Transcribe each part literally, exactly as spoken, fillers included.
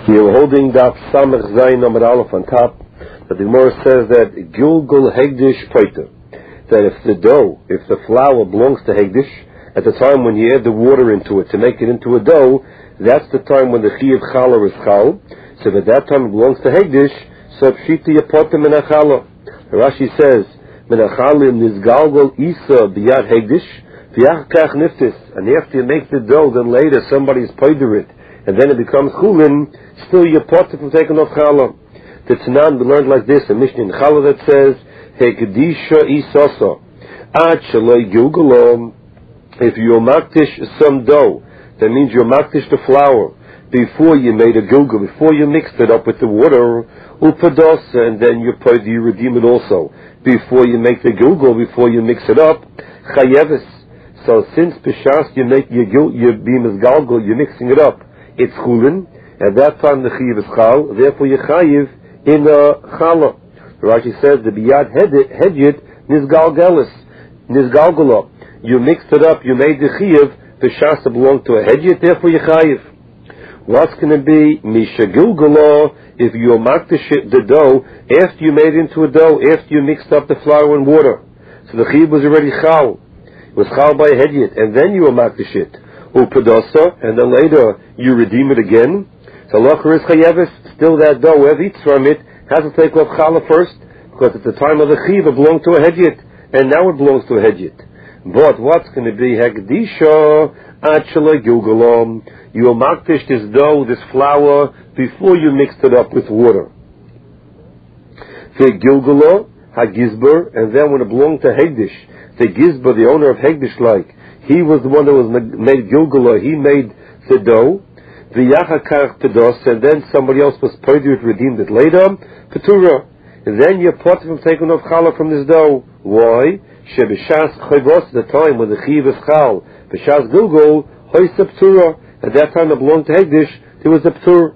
We are holding Daf Samech Zayin Amud Aleph on top. But the Gemara says that Gilgul Hegdish Poiter, that if the dough, if the flour belongs to Hegdish, at the time when you add the water into it to make it into a dough, that's the time when the Chiyav Chala is Chal. So at that time it belongs to Hegdish, so Pshita Yapotem Min HaChala. Rashi says, Min HaChalim Nizgalgol Isa Biyad Hegdish, V'yach Kach Niftis. And after you make the dough, then later somebody's poider it, and then it becomes Chulin, still you're potter from taking off Chala. The Tanan we learned like this, a Mishnah in Chala that says, Hekadisha Isasa, Ad Shaloi Gilgalom. If you maktish some dough, that means you maktish the flour before you made a gilgal, before you mixed it up with the water, upados, and then you put you redeem it also before you make the gilgal, before you mix it up, chayeves. So since b'shas you make your gil, your bemis galgal, you're mixing it up, it's chulin. At that time the chayiv is chal, therefore you chayiv in a chala. Rashi says the biyad hedjit nizgalgalis nizgalgala. You mixed it up, you made the chayiv, the shas belonged to a hedjit, therefore you chayiv. What's going to be misha gilgala if you mark the, the dough after you made it into a dough, after you mixed up the flour and water? So the chayiv was already chal. It was chal by a hedjit, and then you mark the shit. Upadasa, and then later you redeem it again. So locher is chayevis, still that dough, whoever eats from it, has to take off chala first, because at the time of the chayiv it belonged to a hedjit, and now it belongs to a hedjit. But what's going to be hekdisha actually gilgalom? You will maktish this dough, this flour, before you mixed it up with water. The gilgalo hagizber, and then when it belonged to Hegdish, the gizber, the owner of Hegdish, like he was the one that was made gilgalo, he made the dough. The yachakach pedos, and then somebody else was poider it, redeemed it later. Petura, and then you're part from taking off challah from this dough. Why? Shebishas chayvos, the time when the chiv is chal, b'shas gilgul hoysa petura. At that time it belonged to Hegdish, there was a petur.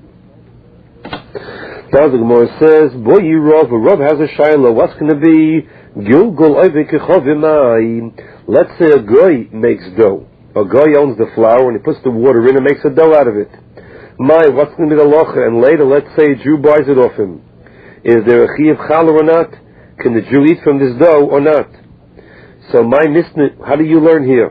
Now the Gemara says, boy, you Rav, Rav has a shayla. What's going to be gilgul oivekechovimai? Let's say a guy makes dough. A guy owns the flour and he puts the water in and makes a dough out of it. My, what's going to be the locha? And later, let's say a Jew buys it off him. Is there a chiyav challah or not? Can the Jew eat from this dough or not? So my mishnah, how do you learn here?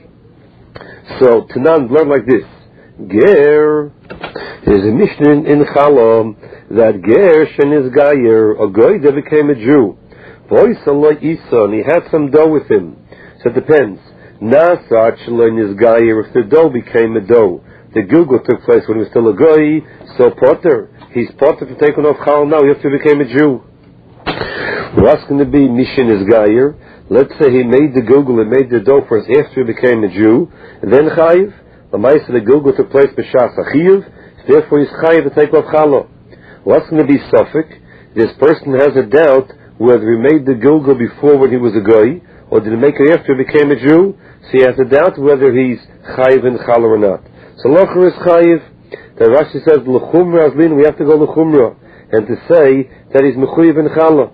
So Tanan learn like this. Ger, there's a mishnah in Challah that Ger shenis gayer, a guy that became a Jew. Voice Allah Isa, and he had some dough with him. So it depends. Nasa Achlenis Gayer, if the dough became a dough, the gilgul took place when he was still a guy, so Potter, he's Potter for taking off Chal now, he after he became a Jew. What's going to be Mishin is Gayer? Let's say he made the gilgul and made the dough first after he became a Jew, and then Chayiv, the mice of the gilgul took place B'Shas Achiv, therefore he's Chayiv to take off Chala. What's going to be Suffolk? This person has a doubt whether he made the gilgul before when he was a guy, or did he make it after he became a Jew? So he has a doubt whether he's chayiv in challah or not. So locher is chayiv. The Rashi says l'chumra azlin. We have to go l'chumra and to say that he's mechuyev in challah.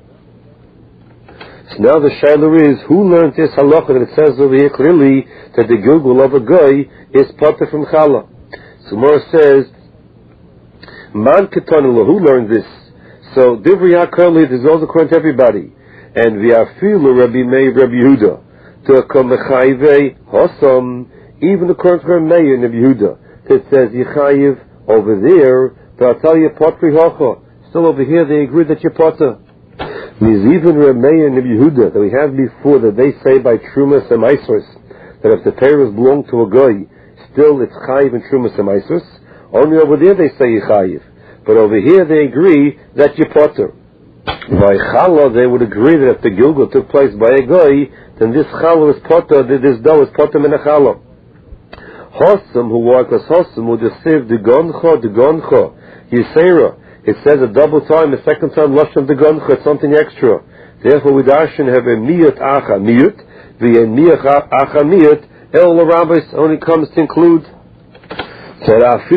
So now the shayla is who learned this halacha that it says over here clearly that the gilgul of a guy is potter from challah. So Gemara says man ketanula. Who learned this? So divrei hakol is also according to everybody. And v'afilu Rabbi Meir Rabbi Yehuda to come mechayve hosam, even according to Rabbi Meir and Rabbi Yehuda that says yichayiv over there. But I'll tell you potri hocha. Still over here they agree that you're potter. There's even Rabbi Meir and Rabbi Yehuda that we had before that they say by trumas and maisros that if the peiros belong to a guy, still it's chayiv and trumas and maisros. Only over there they say yichayiv, but over here they agree that you're potter. By challah, they would agree that if the gilgul took place by a guy, then this challah is potter, this dough is potter min a challah. Hossam, who work as hossam, would deceive the goncha, the goncha, yisera. It says a double time, a second time, lashon the goncha, it's something extra. Therefore, we darshan have a miyut acha miyut, the miyut acha miyut, el rabbis only comes to include. So,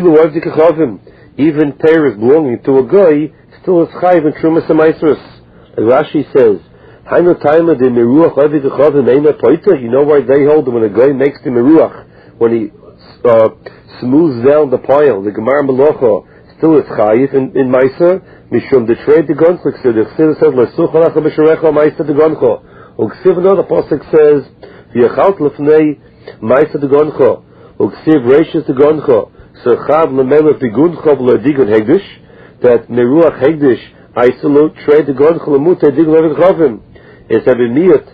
even peiros belonging to a guy, still is chayiv and trumas and maisros. Like Rashi says, "Hainu taima de meruach ovid echavim eina poiter." You know why they hold that when a guy makes the meruach, when he uh, smooths down the pile, the gemara melocha still it's chayiv in, in Maisa, Mishum the trade the goncho, the Chsiv says, Lesuchalacha b'sharecha Maisa the goncho. Uksiv another pasuk says, V'yachalt lefnei Maisa the goncho. Uksiv reishis the goncho. Serchav lemelech biguncho v'ledigun hegdish, that meruach hegdish, Aiselu trade the goncho lemute digun ovid chavim. It's having miyat,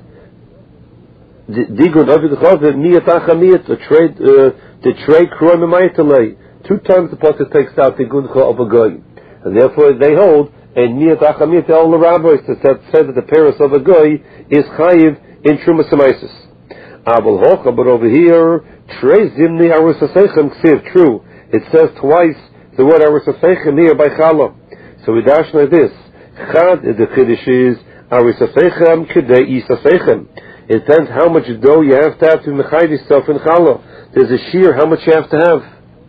digun ovid chavim, miyat acha miyat, the trade, the trade kroim maytalei. Two times the pasuk takes out the guncha of a goy, and therefore they hold and miyat achamiyat all the rabbis that said that the paris of a goy is chayiv in trumas semaisis. Abel hocha, but over here trei zimni arusasechem ksiv. True, it says twice the word arusasechem here by chala. So we dash like this: chad the chiddush is arusasechem kedei isasechem. It depends how much dough you have to have to mechayed yourself in chala. There's a shear how much you have to have.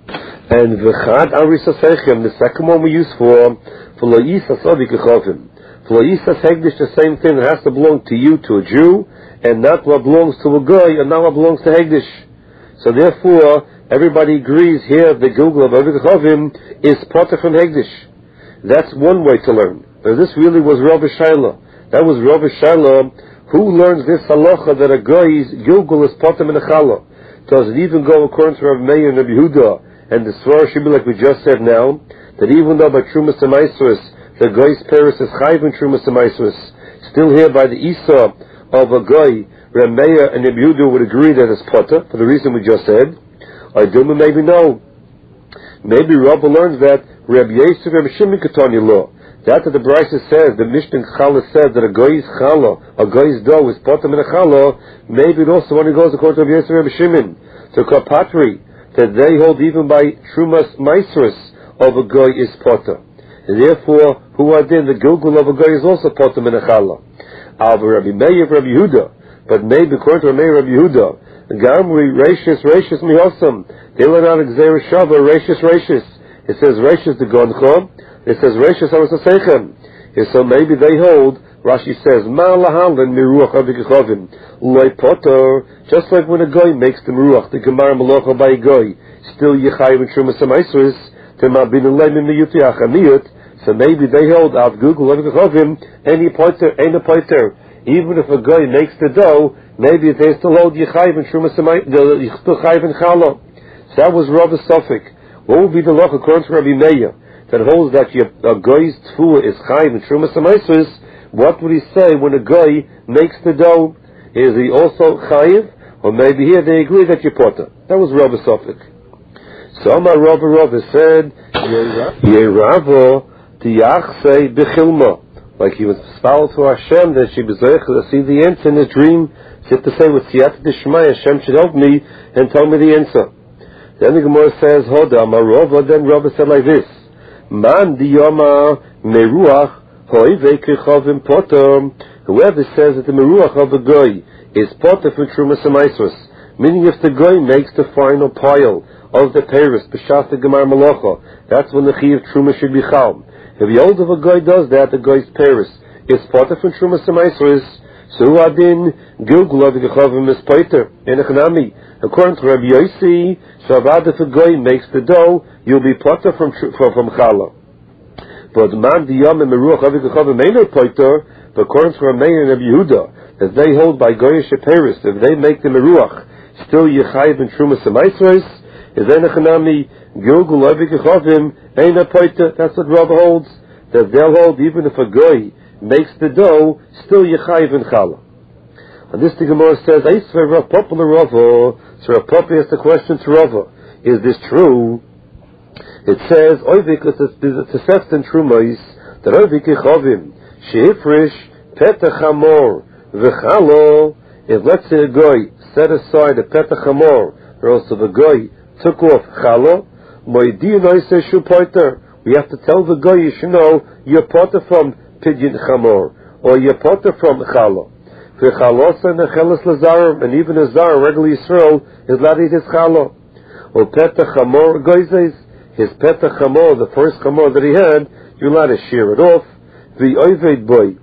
And v'chad arisasechem, the second one we use for for lo'isas avikechavim. For lo'isas hegdish, the same thing. It has to belong to you, to a Jew, and not what belongs to a goy, and not what belongs to hegdish. So therefore, everybody agrees here the gilgul of avikechavim is potter from hegdish. That's one way to learn. But this really was Rabbi Shaila. That was Rabbi Shaila who learns this halacha that a goy's gilgul is potter min achala. Does it even go according to Rabbi Meir and Rabbi Yehuda? And the svara should be like we just said now, that even though by Trumas Semaisrus, the goy's paris is chayv in Trumas Semaisrus, still here by the Isa of a goy, Rabbi Meir and Rabbi Yehuda would agree that it's potter, for the reason we just said. I do maybe no. Maybe Rabbi learns that Rabbi Yosef Rabbi Shimon Ketani law. That that the Brisa says, the Mishnah Chala says that a goy's chala, a goy's dough is potter min a chala, maybe it also when it goes according to Rabbi Yosef Rabbi Shimon. So Kapatri, that they hold even by Trumas Maisrus of a goy is potter. And therefore, who are then the gilgul of a goy is also potter min a chala. Alva Rabbi Meir Rabbi Yehuda, but maybe according to Rabbi Meir Rabbi Yehuda, Gamri Reishis Reishis Mihosam, they learn out Xer Shava Reishis Reishis. It says Reishis the Goncho, it says Reishis Arasasechem. So maybe they hold, Rashi says, Ma lahalan miruach avikechavim, loy potter, just like when a goy makes the miruach, the gemar malacha by a goy, still yichayiv and trumas amaisris, tema bin ulayim miyuti achamiyut, so maybe they hold out Google avikechavim, any potter, any potter, even if a goy makes the dough, maybe they still hold yichayiv and trumas amaisris, still chayiv and chala. So that was Rabbi Sofik. What would be the law according to Rabbi Meir, that holds that your, a goy's tefua is chayiv and trumas amaisris? What would he say when a guy makes the dough? Is he also chayiv? Or maybe here they agree that you're potter. That was Rabbi Sofik. So Amar Rabbi Rabbi said, Yeravo tiyachsei b'chilma. Like he was foul to Hashem that she was able to see the answer in his dream. She had to say with siyata d'shmai, Hashem should help me and tell me the answer. Then the Gemara says, Hoda Amar Rabbi, then Rabbi said like this, Man diyama meruach whoever says that the meruach of the goy is potter for trumas amaisrus, meaning if the goy makes the final pile of the paris b'shas the gemar malacha, that's when the chi of truma should be chal. If the old of a goy does that, the goy's paris is potter for trumas amaisrus, so adin gilgul of the gechavim is potter in a chanami. According to Rabbi Yossi, so if a goy makes the dough, you'll be potter from from, from chala. But man diyam and meruach avikechavim meiner poiter, but according to Rabbi and Rabbi Yehuda, that they hold by goyish paris, if they make the meruach, still yichayiv and trumas amaisros, is then a chanami gilgul avikechavim meiner poiter. That's what Rabbi holds, that they'll hold even if a goy makes the dough, still yichayiv and chala. And this the Gemara says, Eisver Rav Popular Rava. So Rav Papa asked the question to Rava, is this true? It says, Oivik is a teseften trumais, that Oivik ichavim, sheifrish, petach hamor, v'chalo, if let's say a goy set aside a petach hamor, or also the goy took off chalo, moidi noise shu poiter, we have to tell the goy, you should know, you're potter from pidyon chamor, or you're potter from chalo. V'chalosa necheles lazarim, and even a zar, regular Yisrael, is allowed to eat his chalo. Or petach hamor goy says, his petach chamor, the first chamor that he had, you're allowed to shear it off. The oived boy,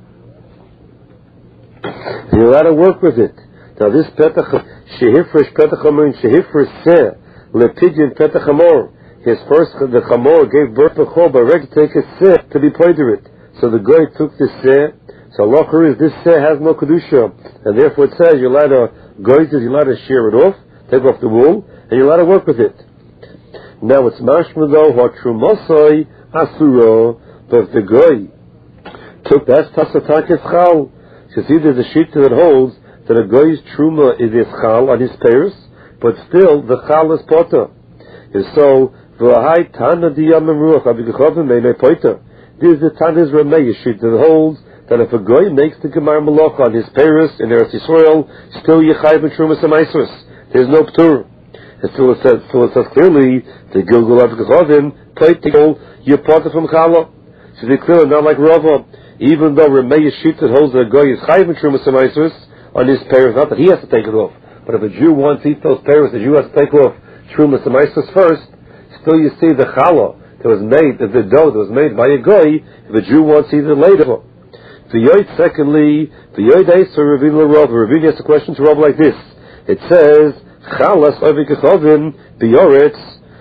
you're allowed to work with it. Now this petach, shehifresh petach chamor, and shehifresh seh, lepidyon petach chamor, his first, the Chamor gave birth to Chol, but ready to take a seh to be played to it. So the guy took the seh. So Allah is this seh has no kedusha, and therefore it says you're allowed to go to, you're allowed to shear it off, take off the wool, and you're allowed to work with it. Now it's mashma though what trumasoi asuro, but if the guy took that's tasatakis chal, you see there's a sheet that holds that a guy's truma is his chal on his pairs, but still the chal is potter. And so v'ahai tana diyamim ruach abigachavim meinei poiter. This is the Tanna's Rameh sheet that holds that if a guy makes the Gemar Malach on his Paris in Eretz Yisrael, still Yechayv and Trumas and Maisros. There's no Ptur. And still it says, still it says clearly, the Gilgul Avgachavim, plate to go, you're part from Chala. Should be clear, not like Rava. Even though Rameh sheet that holds that a guy is Chayv and Trumas and Maisros on his Paris, not that he has to take it off, but if a Jew wants to eat those Paris, the Jew has to take off Trumas and Maisros first, still you see the Chala that was made, the dough that was made by a goy, if a Jew wants to eat it later. V'yoid, secondly, v'yoid eiser Ravin l'Rav. Ravin asks a question to Rav like this. It says, Chalas oivik echovin b'yoretz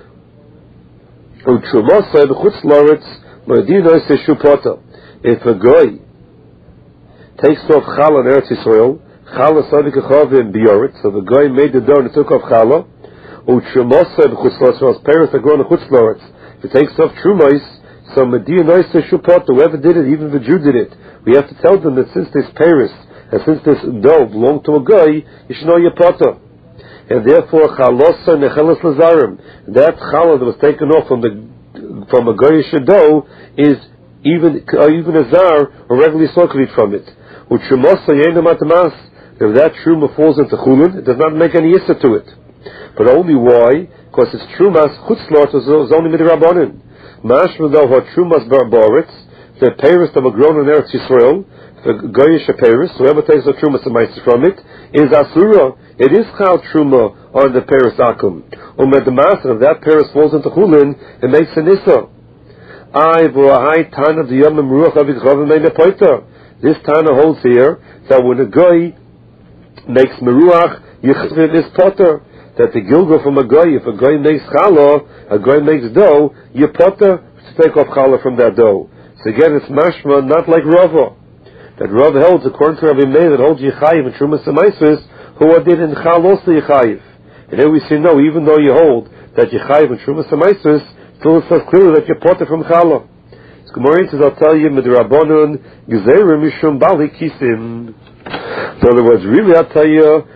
u'trumosai b'chutz loretz moedinois eshupota. If a goy takes off chala in Eretz Yisrael, Chalas oivik echovin b'yoretz, so the goy made the dough and took off chala, u'trumosai b'chutz loretz, so his parents are growing in chutz loretz. If it takes off trumos, so Medina noise to shupot, whoever did it, even the Jew did it. We have to tell them that since this Paris, and since this dough belonged to a guy, you should know your potter. And therefore, chalosa nechelas lazarim, that challah that was taken off from the from a goyish dough is even uh, even a zar or regularly circulated from it. U'trumosa yeinu matamas. If that truma falls into chulin, it does not make any issa to it. But only why? Because it's trumas chutzlort is only midrabanan. Mashma though what trumas barbaritz, the paris that were grown in Eretz Yisrael, the goyish paris, whoever takes the trumas and from it, is asura. It is chal truma on the paris akum. Umed the master of that paris falls into chulin, it makes an issa. I v'ahai tana d'yamim ruach avidchavim meina poiter. This tana holds here that when a goy makes meruach, yichvin is potter. That the gilgal from a goy, if a goy makes challah, a goy makes dough, you potter to take off challah from that dough. So again, it's mashma, not like Rava. That Rava holds, according to Rabbi Meir, that holds Yechayiv and Trumas and Maisros, who did in Chal also Yechayiv. And here we see, no, even though you hold that Yechayiv and Trumas and Maisros, still it says clearly that you potter from challah. So Gemara says, I'll tell you, Midrabanon, Gezerim Mishum Bali Kisim. In other words, really, I'll tell you,